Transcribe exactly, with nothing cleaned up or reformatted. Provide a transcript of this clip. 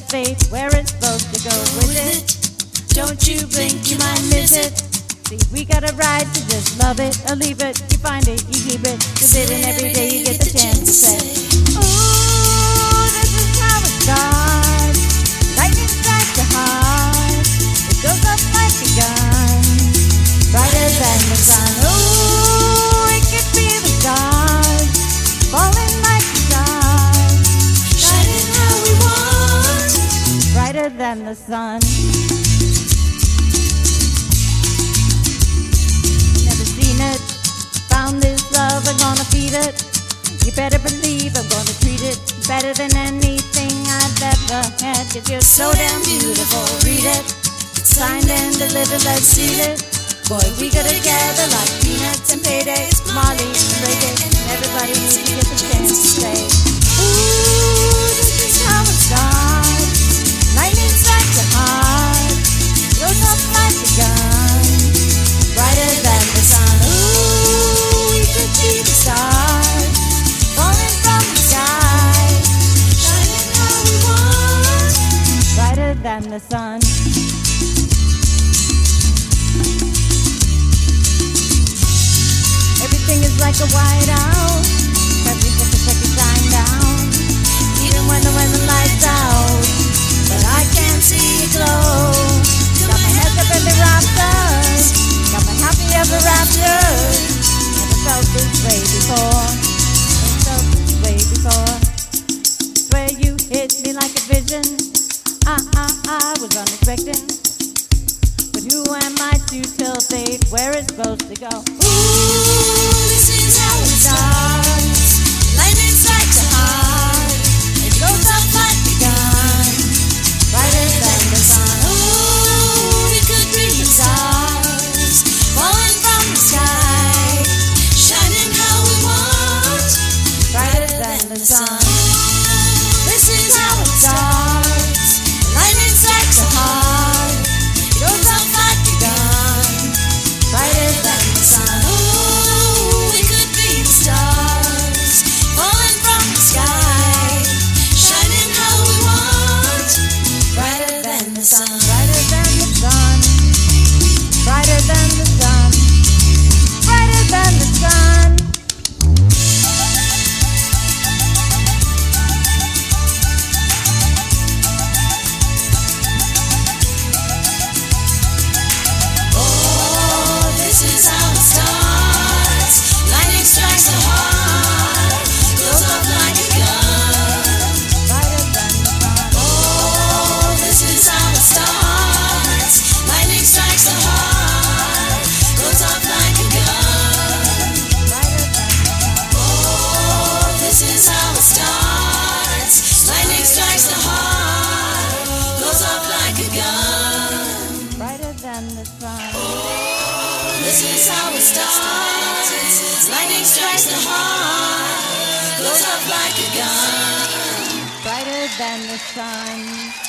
fate where it's supposed to go with it. Don't you blink, you might miss it. See, we got a right to just love it or leave it. You find it, you keep it, cause it and every day you get the chance to say, ooh, this is how it starts. Lightning strikes your heart, it goes up like a gun, brighter than the sun. Ooh, it could be the stars, falling like the stars, shining how we want, brighter than the sun. It. Found this love, I'm gonna feed it. You better believe I'm gonna treat it better than anything I've ever had. Cause you're so damn beautiful, read it. Signed and delivered, let's see it. Boy, we go together like peanuts and paydays, Molly and reggae, and everybody needs to get the chance to say, ooh, this is how it starts. Lightning strikes your heart, goes up like a gun, brighter than the sun. Ooh, we could be the stars, falling from the sky, shining how we want, brighter than the sun. Everything is like a whiteout, every second second time down, even when the when the lights out, but I can't see you glow. Got my head up in the rafters, got my happy ever after. Never felt this way before, never felt this way before. Swear you hit me like a vision, I, I, I was unexpecting. But who am I to tell fate where it's supposed to go? Ooh, this is how it starts. Lightning strikes your heart, it goes up like a gun, brighter than the sun. Ooh, we could be the stars, falling from the sky, shining how we want, brighter than the sun. This is how it starts. Lightning strikes your heart, it goes up like a gun, brighter than the sun. Ooh, we could be the stars, falling from the sky, shining how we want, brighter than the sun. Brighter than the sun, brighter than the sun, brighter than the sun. Oh, this is how it starts. Lightning strikes the heart, goes up like a gun, brighter than the sun. Oh, this is how it starts. Lightning strikes the heart, goes up like a gun, brighter than the sun. Oh, this is how it starts. Lightning strikes the heart, goes up like a gun, brighter than the sun. Oh, this is how it starts. Lightning strikes the heart, goes up like a gun, brighter than the sun.